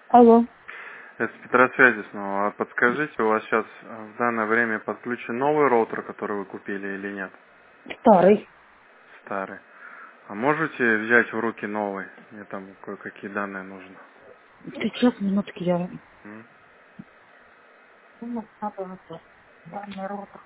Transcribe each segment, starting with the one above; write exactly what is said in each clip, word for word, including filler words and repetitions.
Алло. Это с Петросвязи снова. А подскажите, у вас сейчас в данное время подключен новый роутер, который вы купили или нет? Старый. Старый. А можете взять в руки новый? Мне там кое-какие данные нужны. Сейчас, минутки, я... М? Ну, надо это, данный ротор.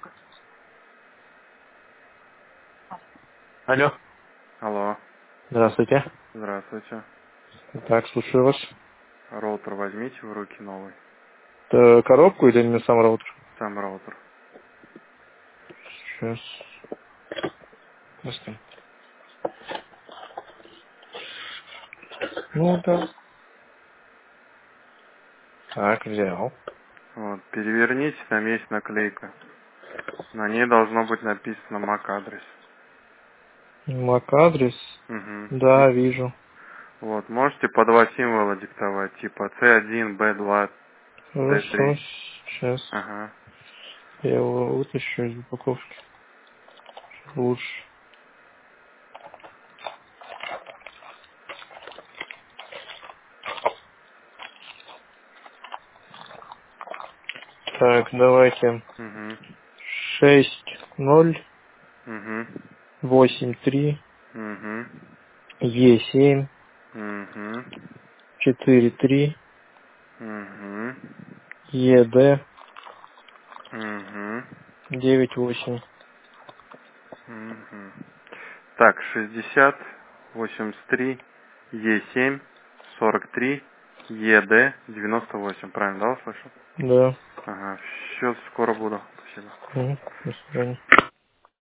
Алло. Алло. Здравствуйте. Здравствуйте. Так, слушаю вас. Роутер возьмите в руки новый. Это коробку или не сам роутер? Сам роутер. Сейчас. Просто. Ну да. Так, взял. Вот. Переверните, там есть наклейка. На ней должно быть написано мак-адрес. Мак-адрес. Угу. Да, вижу. Вот. Можете по два символа диктовать, типа си один, би два, ди Хорошо. три. Сейчас Ага. я его вытащу из упаковки. Лучше. Так, давайте. Угу. Шесть ноль Угу. восемь три Угу. Е семь Угу. четыре три Угу. Е Д Угу. девять восемь. Угу. Так, шестьдесят, восемьдесят три, Е семь, сорок три, Е Д девяносто восемь. Правильно, да, услышал? Да. Ага. Все, скоро буду. Спасибо. Мгм. До свидания.